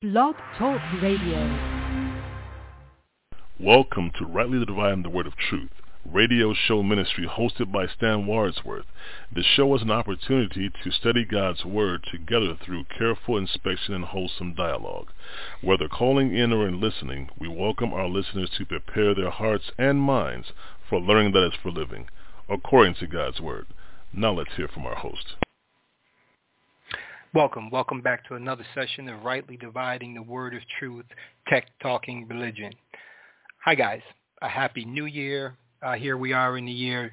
Blog Talk Radio. Welcome to Rightly Dividing the Word of Truth, radio show ministry hosted by Stan Wadsworth. The show is an opportunity to study God's Word together through careful inspection and wholesome dialogue. Whether calling in or in listening, we welcome our listeners to prepare their hearts and minds for learning that is for living, according to God's Word. Now let's hear from our host. Welcome back to another session of Rightly Dividing the Word of Truth, Tech Talking Religion. Hi guys, a happy new year. Here we are in the year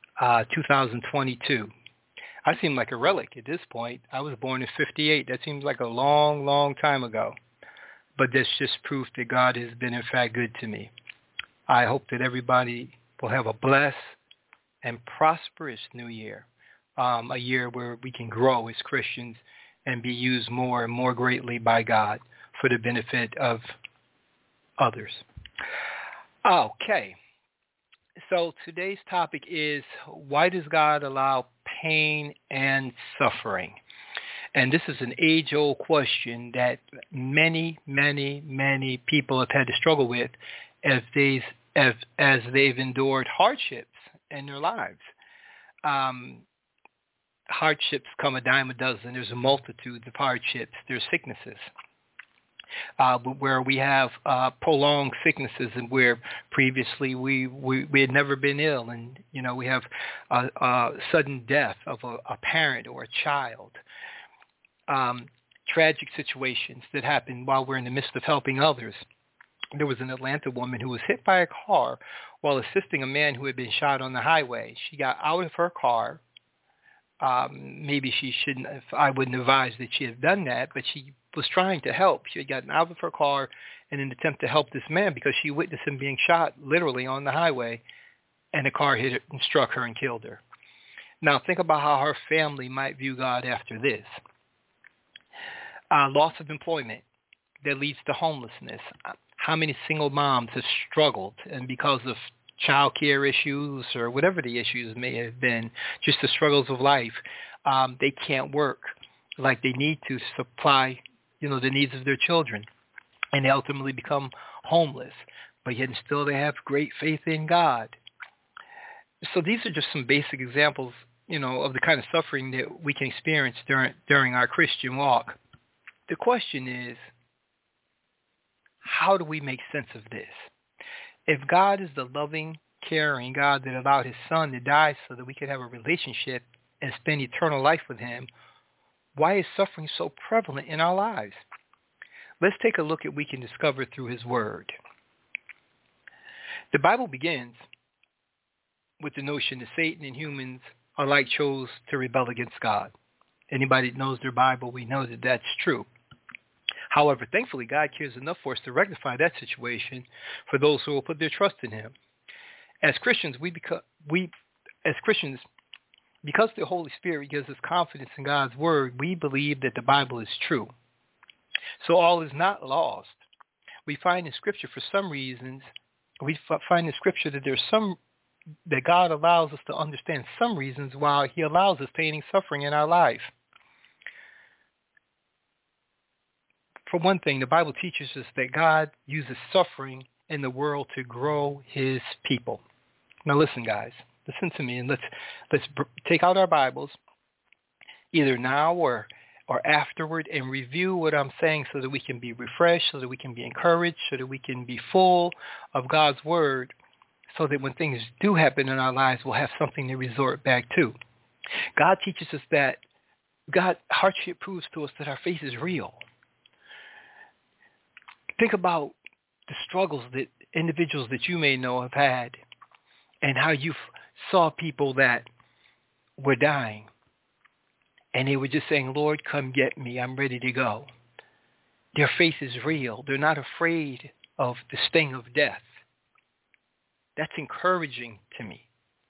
2022. I seem like a relic at this point. I was born in 58. That seems like a long time ago. But that's just proof that God has been in fact good to me. I hope that everybody will have a blessed and prosperous new year. A year where we can grow as Christians and be used more and more greatly by God for the benefit of others. Okay, so today's topic is, why does God allow pain and suffering? And this is an age-old question that many people have had to struggle with as they've endured hardships in their lives. Hardships come a dime a dozen. There's a multitude of hardships. There's sicknesses where we have prolonged sicknesses, and where previously we had never been ill, and we have a sudden death of a parent or a child. Tragic situations that happen while we're in the midst of helping others. There was an Atlanta woman who was hit by a car while assisting a man who had been shot on the highway. She got out of her car. Maybe she shouldn't have, I wouldn't advise that she had done that, but she was trying to help. She had gotten out of her car in an attempt to help this man because she witnessed him being shot literally on the highway, and the car hit her and struck her and killed her. Now think about how her family might view God after this. Loss of employment that leads to homelessness. How many single moms have struggled, and because of child care issues or whatever the issues may have been, just the struggles of life, they can't work like they need to supply, the needs of their children, and they ultimately become homeless. But yet still they have great faith in God. So these are just some basic examples, of the kind of suffering that we can experience during our Christian walk. The question is, how do we make sense of this? If God is the loving, caring God that allowed his son to die so that we could have a relationship and spend eternal life with him, why is suffering so prevalent in our lives? Let's take a look at what we can discover through his word. The Bible begins with the notion that Satan and humans alike chose to rebel against God. Anybody that knows their Bible, we know that that's true. However, thankfully, God cares enough for us to rectify that situation for those who will put their trust in him. As Christians, because the Holy Spirit gives us confidence in God's word, we believe that the Bible is true. So all is not lost. We find in Scripture that God allows us to understand some reasons why he allows us pain and suffering in our life. For one thing, the Bible teaches us that God uses suffering in the world to grow his people. Now listen, guys. Listen to me, and let's take out our Bibles, either now or afterward, and review what I'm saying so that we can be refreshed, so that we can be encouraged, so that we can be full of God's word, so that when things do happen in our lives, we'll have something to resort back to. God teaches us that hardship proves to us that our faith is real. Think about the struggles that individuals that you may know have had, and how you saw people that were dying, and they were just saying, Lord, come get me. I'm ready to go. Their faith is real. They're not afraid of the sting of death. That's encouraging to me.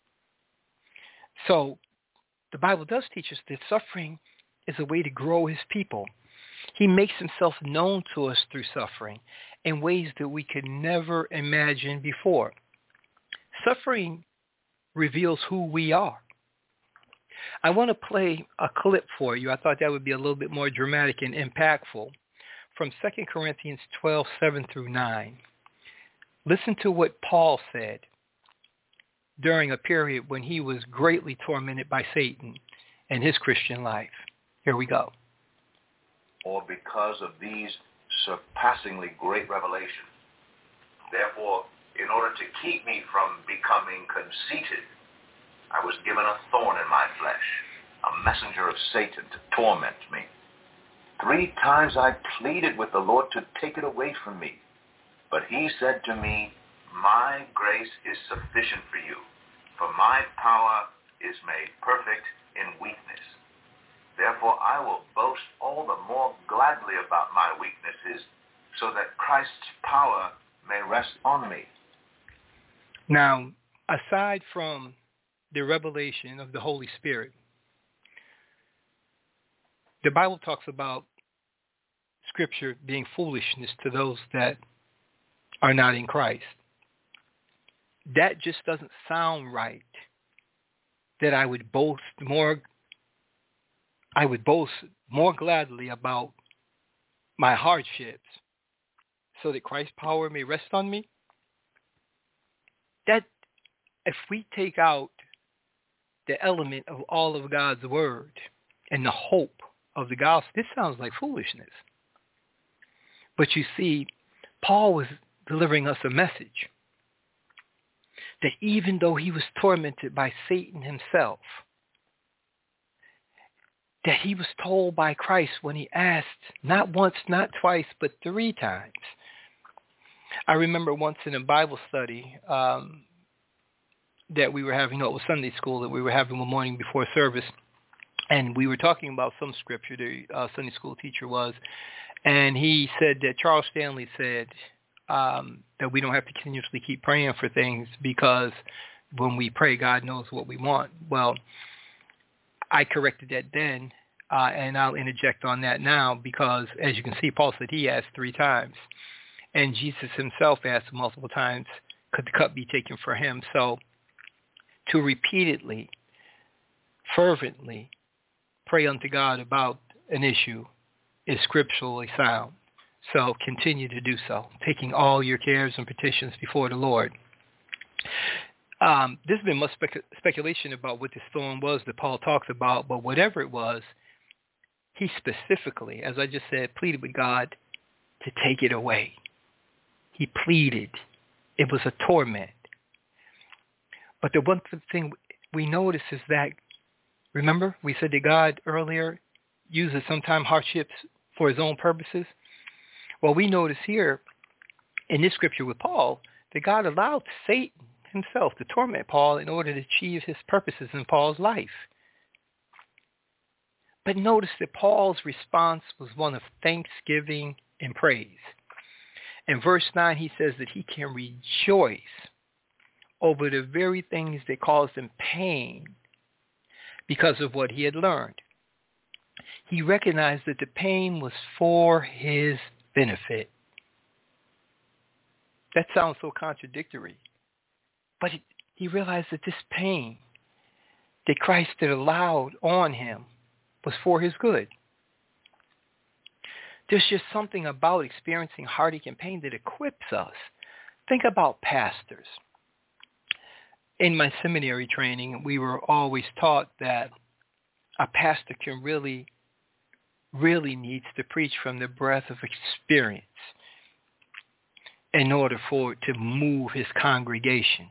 So the Bible does teach us that suffering is a way to grow his people. He makes himself known to us through suffering in ways that we could never imagine before. Suffering reveals who we are. I want to play a clip for you. I thought that would be a little bit more dramatic and impactful from 2 Corinthians 12:7 through 9. Listen to what Paul said during a period when he was greatly tormented by Satan in his Christian life. Here we go. Or because of these surpassingly great revelations. Therefore, in order to keep me from becoming conceited, I was given a thorn in my flesh, a messenger of Satan to torment me. 3 times I pleaded with the Lord to take it away from me. But he said to me, my grace is sufficient for you, for my power is made perfect in weakness. Therefore I will boast all the more gladly about my weaknesses, so that Christ's power may rest on me. Now, aside from the revelation of the Holy Spirit, the Bible talks about Scripture being foolishness to those that are not in Christ. That just doesn't sound right. That I would boast more gladly about my hardships so that Christ's power may rest on me. That if we take out the element of all of God's word and the hope of the gospel, this sounds like foolishness. But you see, Paul was delivering us a message that even though he was tormented by Satan himself, that he was told by Christ when he asked, not once, not twice, but 3 times. I remember once in a Bible study that we were having, it was Sunday school that we were having one morning before service, and we were talking about some scripture, the Sunday school teacher was, and he said that Charles Stanley said that we don't have to continuously keep praying for things because when we pray, God knows what we want. Well, I corrected that then, and I'll interject on that now because, as you can see, Paul said he asked 3 times. And Jesus himself asked multiple times, could the cup be taken for him? So to repeatedly, fervently pray unto God about an issue is scripturally sound. So continue to do so, taking all your cares and petitions before the Lord. There's been much speculation about what this thorn was that Paul talks about, but whatever it was, he specifically, as I just said, pleaded with God to take it away. He pleaded. It was a torment. But the one thing we notice is that, remember, we said that God earlier uses sometimes hardships for his own purposes. Well, we notice here in this scripture with Paul that God allowed Satan himself to torment Paul in order to achieve his purposes in Paul's life. But notice that Paul's response was one of thanksgiving and praise. In verse 9, he says that he can rejoice over the very things that caused him pain because of what he had learned. He recognized that the pain was for his benefit. That sounds so contradictory. But he realized that this pain that Christ had allowed on him was for his good. There's just something about experiencing heartache and pain that equips us. Think about pastors. In my seminary training, we were always taught that a pastor can really needs to preach from the breath of experience in order for it to move his congregation.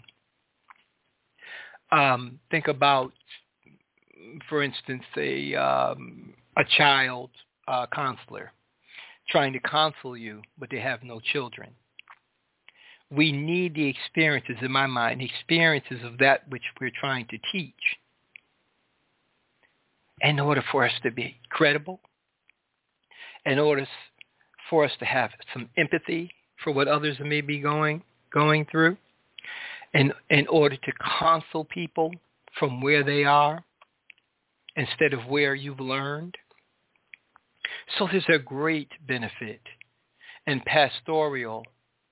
Think about, for instance, a child counselor trying to counsel you, but they have no children. We need the experiences, in my mind, the experiences of that which we're trying to teach in order for us to be credible, in order for us to have some empathy for what others may be going through, and in order to counsel people from where they are instead of where you've learned. So there's a great benefit in the pastoral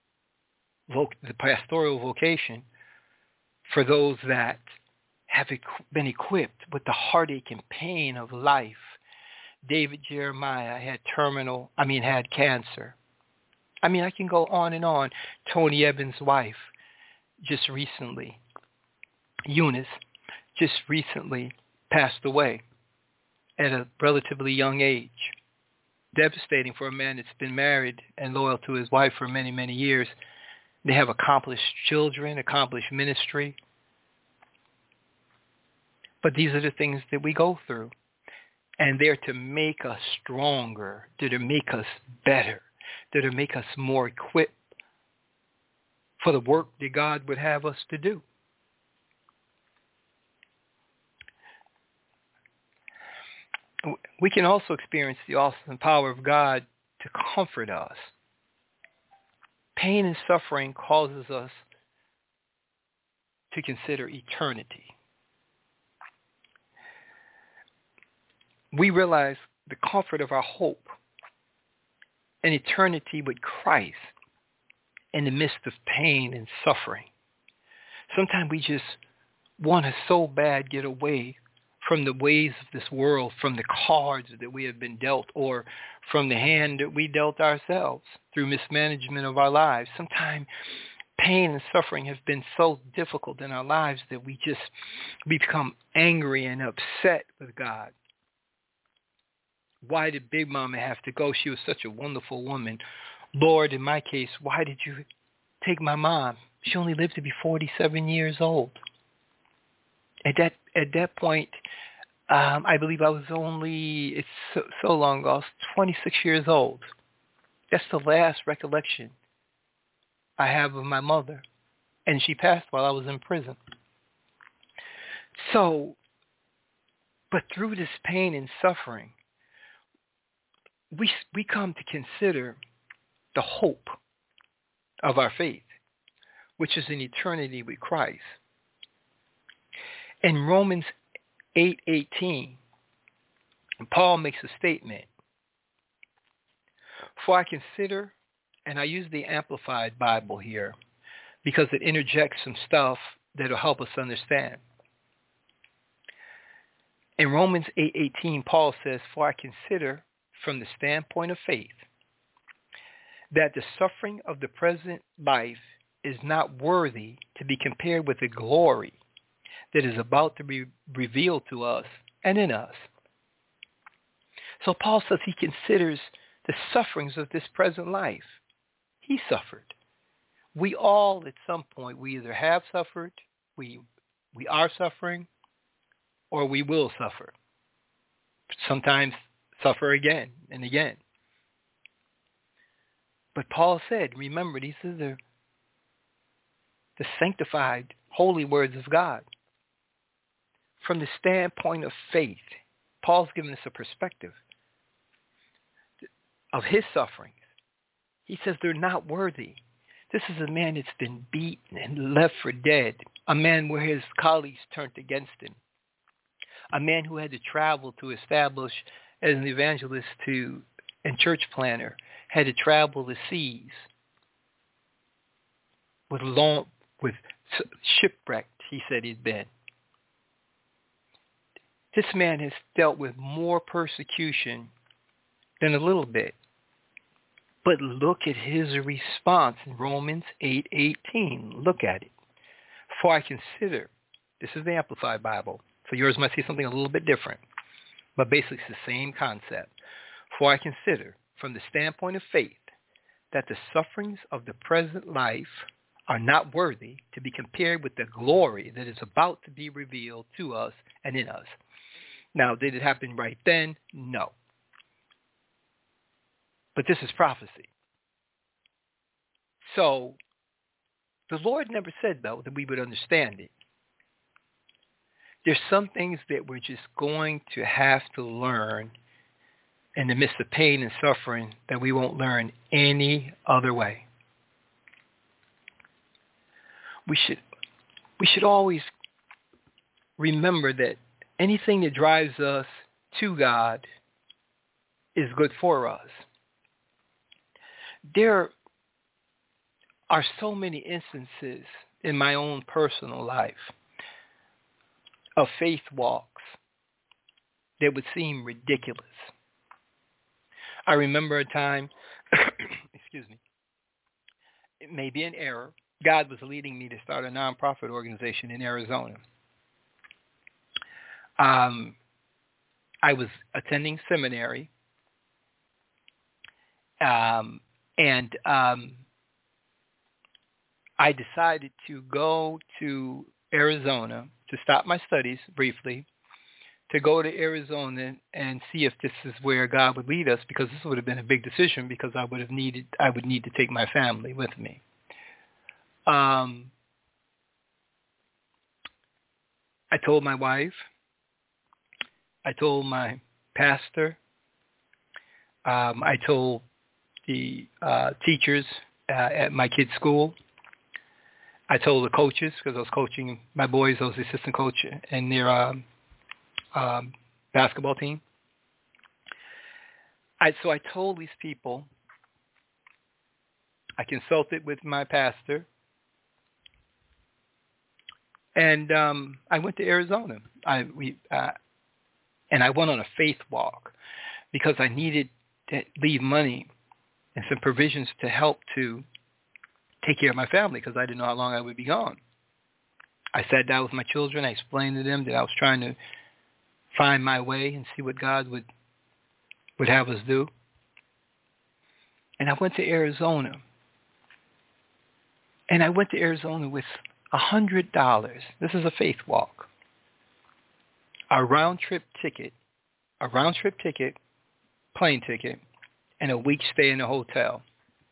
vocation for those that have been equipped with the heartache and pain of life, David Jeremiah had cancer. I can go on and on. Tony Evans' wife just recently, Eunice, just recently passed away at a relatively young age. Devastating for a man that's been married and loyal to his wife for many, many years. They have accomplished children, accomplished ministry. But these are the things that we go through. And they're to make us stronger. They're to make us better. They're to make us more equipped for the work that God would have us to do. We can also experience the awesome power of God to comfort us. Pain and suffering causes us to consider eternity. We realize the comfort of our hope and eternity with Christ in the midst of pain and suffering. Sometimes we just want to so bad get away from the ways of this world, from the cards that we have been dealt, or from the hand that we dealt ourselves through mismanagement of our lives. Sometimes pain and suffering have been so difficult in our lives that we become angry and upset with God. Why did Big Mama have to go? She was such a wonderful woman. Lord, in my case, why did you take my mom? She only lived to be 47 years old. At that point, I believe I was only, it's so long ago, I was 26 years old. That's the last recollection I have of my mother. And she passed while I was in prison. So, but through this pain and suffering, we come to consider the hope of our faith, which is an eternity with Christ. In Romans 8:18, Paul makes a statement. For I consider, and I use the Amplified Bible here because it interjects some stuff that will help us understand. In Romans 8:18, Paul says, for I consider from the standpoint of faith that the suffering of the present life is not worthy to be compared with the glory that is about to be revealed to us and in us. So Paul says he considers the sufferings of this present life. He suffered. We all at some point, we either have suffered, we are suffering, or we will suffer. Sometimes suffer again and again. But Paul said, remember, these are the sanctified, holy words of God. From the standpoint of faith, Paul's given us a perspective of his sufferings. He says they're not worthy. This is a man that's been beaten and left for dead, a man where his colleagues turned against him, a man who had to travel to establish as an evangelist and church planner, had to travel the seas with shipwrecked, he said he'd been. This man has dealt with more persecution than a little bit. But look at his response in Romans 8:18. Look at it. For I consider, this is the Amplified Bible, so yours might say something a little bit different, but basically it's the same concept. For I consider, from the standpoint of faith, that the sufferings of the present life are not worthy to be compared with the glory that is about to be revealed to us and in us. Now, did it happen right then? No. But this is prophecy. So, the Lord never said, though, that we would understand it. There's some things that we're just going to have to learn in the midst of pain and suffering that we won't learn any other way. We should always remember that anything that drives us to God is good for us. There are so many instances in my own personal life of faith walks that would seem ridiculous. I remember a time, excuse me, it may be an error. God was leading me to start a nonprofit organization in Arizona. I was attending seminary, and I decided to go to Arizona to stop my studies briefly, to go to Arizona and see if this is where God would lead us, because this would have been a big decision, because I would need to take my family with me. I told my wife, I told my pastor, I told the teachers at my kids' school, I told the coaches, because I was coaching my boys, I was the assistant coach in their basketball team. So I told these people, I consulted with my pastor, and I went to Arizona. And I went on a faith walk because I needed to leave money and some provisions to help to take care of my family, because I didn't know how long I would be gone. I sat down with my children. I explained to them that I was trying to find my way and see what God would have us do. And I went to Arizona. And I went to Arizona with $100. This is a faith walk. A round-trip ticket, plane ticket, and a week stay in a hotel.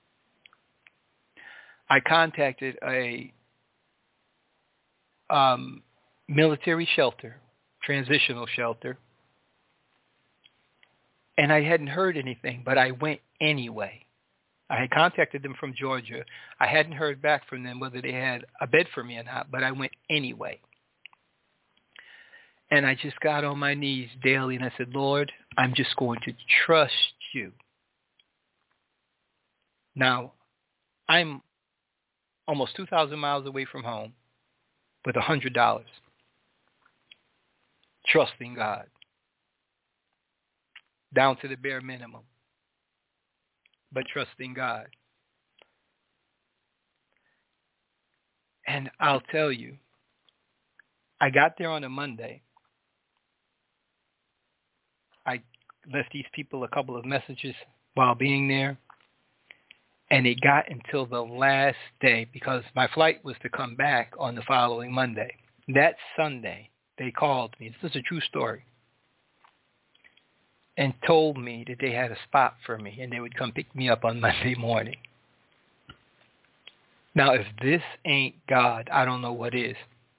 I contacted a military shelter, transitional shelter, and I hadn't heard anything, but I went anyway. I had contacted them from Georgia. I hadn't heard back from them whether they had a bed for me or not, but I went anyway. And I just got on my knees daily and I said, Lord, I'm just going to trust you. Now, I'm almost 2,000 miles away from home with $100, trusting God, down to the bare minimum, but trusting God. And I'll tell you, I got there on a Monday. I left these people a couple of messages while being there. And it got until the last day, because my flight was to come back on the following Monday. That Sunday, they called me. This is a true story. And told me that they had a spot for me and they would come pick me up on Monday morning. Now, if this ain't God, I don't know what is.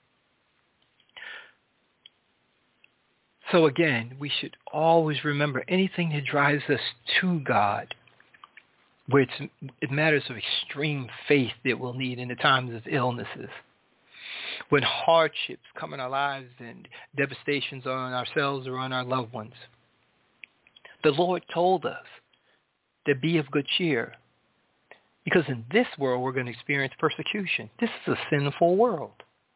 So again, we should always remember anything that drives us to God, where it matters of extreme faith that we'll need in the times of illnesses, when hardships come in our lives and devastations on ourselves or on our loved ones. The Lord told us to be of good cheer, because in this world we're going to experience persecution. This is a sinful world.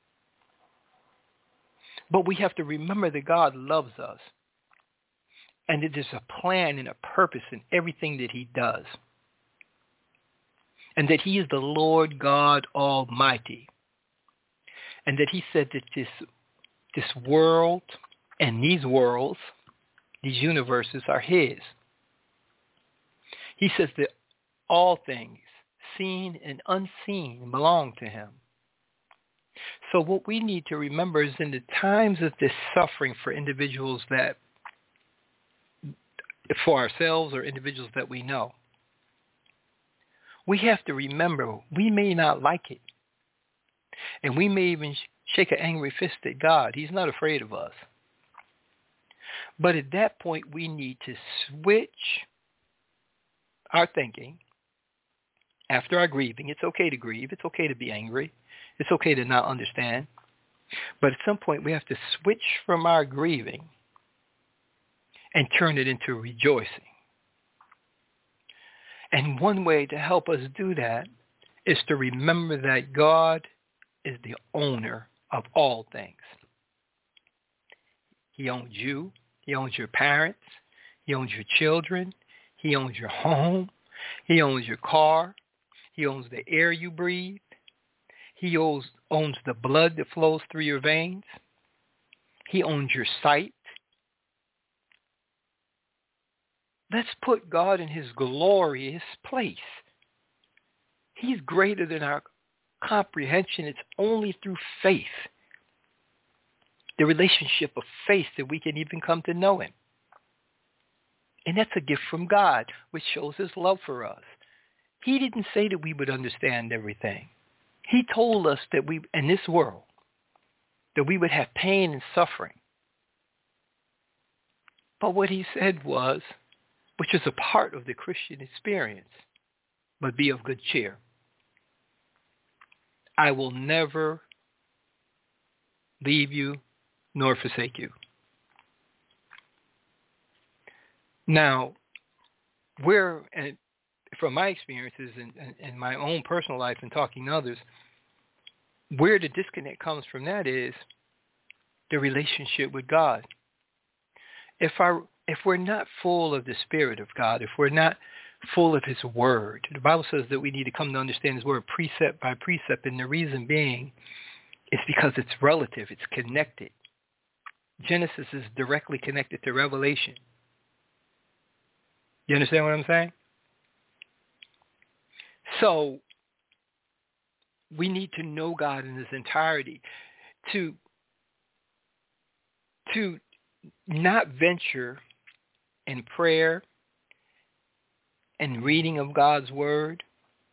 But we have to remember that God loves us, and that there's a plan and a purpose in everything that he does. And that he is the Lord God Almighty. And that he said that this world and these worlds, these universes are his. He says that all things, seen and unseen, belong to him. So what we need to remember is in the times of this suffering for individuals that, for ourselves or individuals that we know, we have to remember we may not like it. And we may even shake an angry fist at God. He's not afraid of us. But at that point, we need to switch our thinking after our grieving. It's okay to grieve. It's okay to be angry. It's okay to not understand. But at some point, we have to switch from our grieving and turn it into rejoicing. And one way to help us do that is to remember that God is the owner of all things. He owns you. He owns your parents. He owns your children. He owns your home. He owns your car. He owns the air you breathe. He owns the blood that flows through your veins. He owns your sight. Let's put God in his glorious place. He's greater than our comprehension. It's only through faith, the relationship of faith, that we can even come to know him. And that's a gift from God, which shows his love for us. He didn't say that we would understand everything. He told us that we, in this world, that we would have pain and suffering. But what he said was, which is a part of the Christian experience, but be of good cheer. I will never leave you nor forsake you. Now, from my experiences in my own personal life and talking to others, where the disconnect comes from that is the relationship with God. If we're not full of the Spirit of God, if we're not full of his word, the Bible says that we need to come to understand his word precept by precept, and the reason being is because it's relative, it's connected. Genesis is directly connected to Revelation. You understand what I'm saying? So we need to know God in his entirety to not venture in prayer and reading of God's word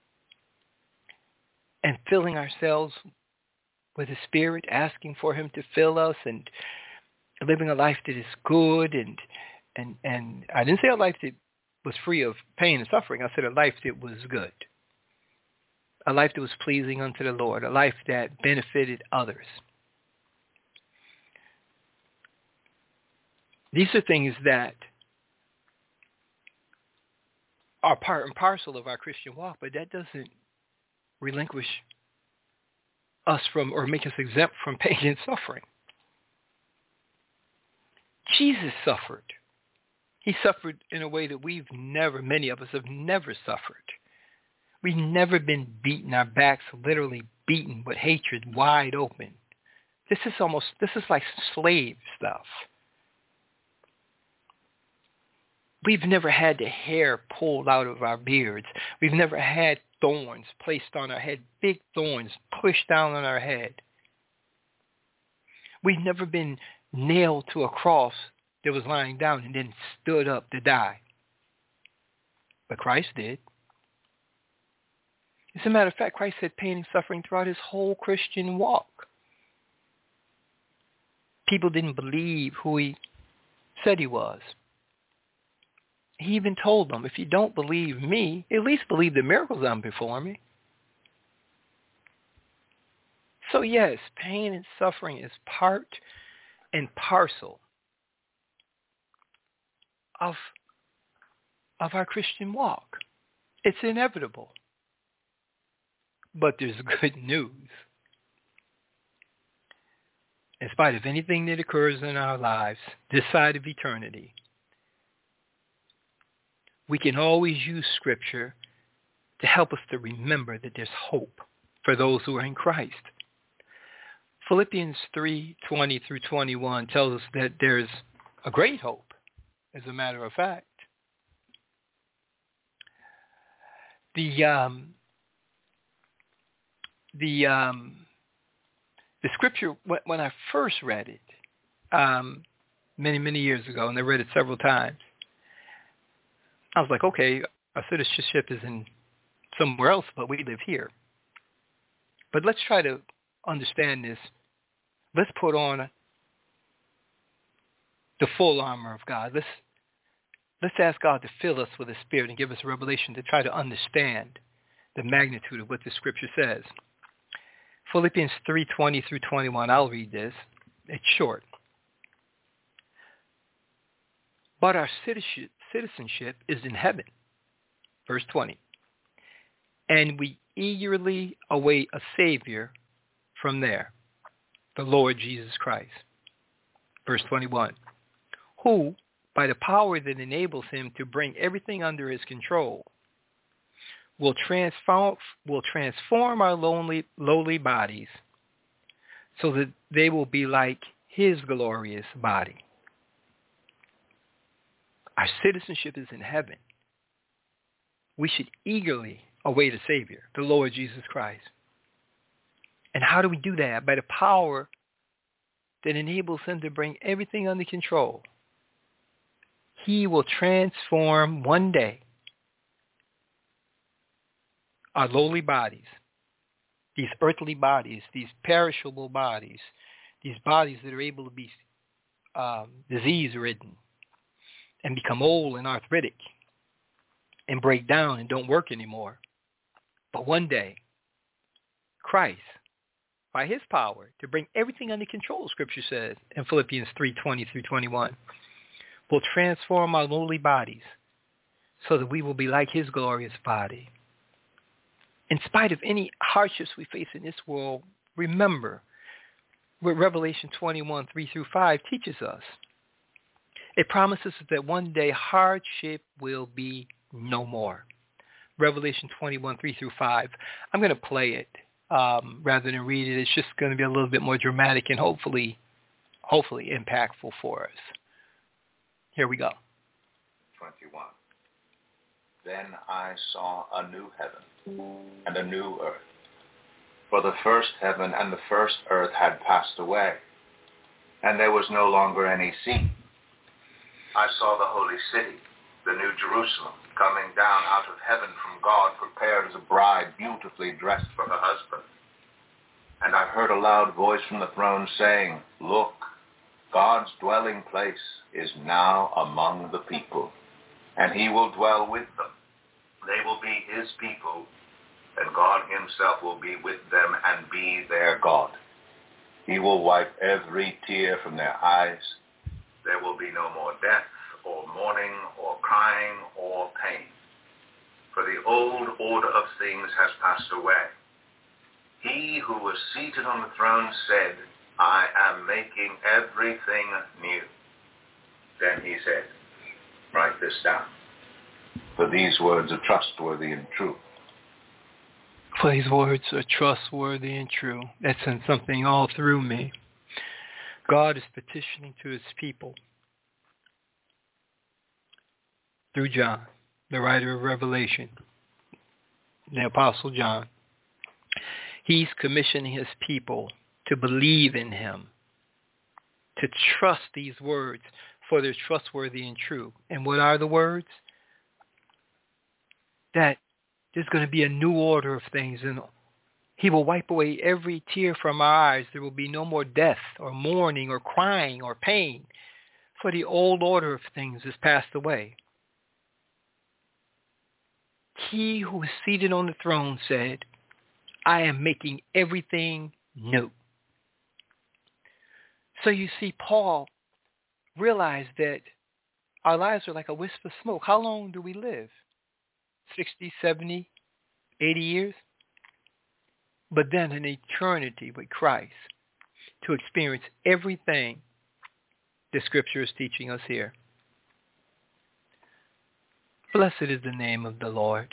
and filling ourselves with his Spirit, asking for him to fill us and living a life that is good and I didn't say a life that was free of pain and suffering. I said a life that was good. A life that was pleasing unto the Lord. A life that benefited others. These are things that are part and parcel of our Christian walk, but that doesn't relinquish us from or make us exempt from pain and suffering. Jesus suffered. He suffered in a way that many of us have never suffered. We've never been beaten, our backs literally beaten with hatred wide open. This is like slave stuff. We've never had the hair pulled out of our beards. We've never had thorns placed on our head, big thorns pushed down on our head. We've never been nailed to a cross that was lying down and then stood up to die. But Christ did. As a matter of fact, Christ had pain and suffering throughout his whole Christian walk. People didn't believe who he said he was. He even told them, if you don't believe me, at least believe the miracles I'm performing. So yes, pain and suffering is part and parcel of our Christian walk. It's inevitable. But there's good news. In spite of anything that occurs in our lives, this side of eternity, we can always use Scripture to help us to remember that there's hope for those who are in Christ. Philippians 3:20 through 21 tells us that there's a great hope, as a matter of fact. The Scripture, when I first read it many years ago, and I read it several times, I was like, okay, our citizenship is in somewhere else, but we live here. But let's try to understand this. Let's put on the full armor of God. Let's ask God to fill us with His Spirit and give us a revelation to try to understand the magnitude of what the Scripture says. Philippians 3:20 through 21. I'll read this. It's short. But our citizenship is in heaven. Verse 20. And we eagerly await a Savior from there, the Lord Jesus Christ. Verse 21. Who, by the power that enables him to bring everything under his control, will transform our lowly bodies so that they will be like his glorious body. Our citizenship is in heaven. We should eagerly await a Savior, the Lord Jesus Christ. And how do we do that? By the power that enables him to bring everything under control. He will transform one day our lowly bodies, these earthly bodies, these perishable bodies, these bodies that are able to be disease-ridden and become old and arthritic and break down and don't work anymore. But one day, Christ, by his power, to bring everything under control, Scripture says in Philippians 3:20 through 21, will transform our lowly bodies so that we will be like his glorious body. In spite of any hardships we face in this world, remember what Revelation 21:3 through 5 teaches us. It promises that one day hardship will be no more. Revelation 21:3 through 5. I'm going to play it rather than read it. It's just going to be a little bit more dramatic and hopefully impactful for us. Here we go. 21. Then I saw a new heaven and a new earth. For the first heaven and the first earth had passed away, and there was no longer any sea. I saw the holy city, the new Jerusalem, coming down out of heaven from God, prepared as a bride beautifully dressed for her husband. And I heard a loud voice from the throne saying, Look, God's dwelling place is now among the people, and he will dwell with them. They will be his people, and God himself will be with them and be their God. He will wipe every tear from their eyes. There will be no more death, or mourning, or crying, or pain. For the old order of things has passed away. He who was seated on the throne said, I am making everything new. Then he said, write this down, for these words are trustworthy and true. For these words are trustworthy and true. That's in something all through me. God is petitioning to his people through John, the writer of Revelation, the Apostle John. He's commissioning his people to believe in him, to trust these words, for they're trustworthy and true. And what are the words? That there's going to be a new order of things, and he will wipe away every tear from our eyes. There will be no more death or mourning or crying or pain, for the old order of things has passed away. He who is seated on the throne said, I am making everything new. So you see, Paul realized that our lives are like a wisp of smoke. How long do we live? 60, 70, 80 years? But then an eternity with Christ to experience everything the Scripture is teaching us here. Blessed is the name of the Lord.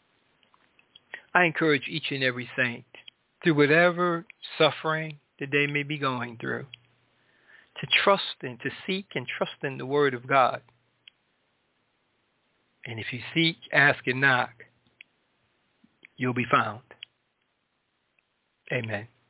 I encourage each and every saint, through whatever suffering that they may be going through, to trust and to seek and trust in the Word of God. And if you seek, ask, and knock, you'll be found. Amen.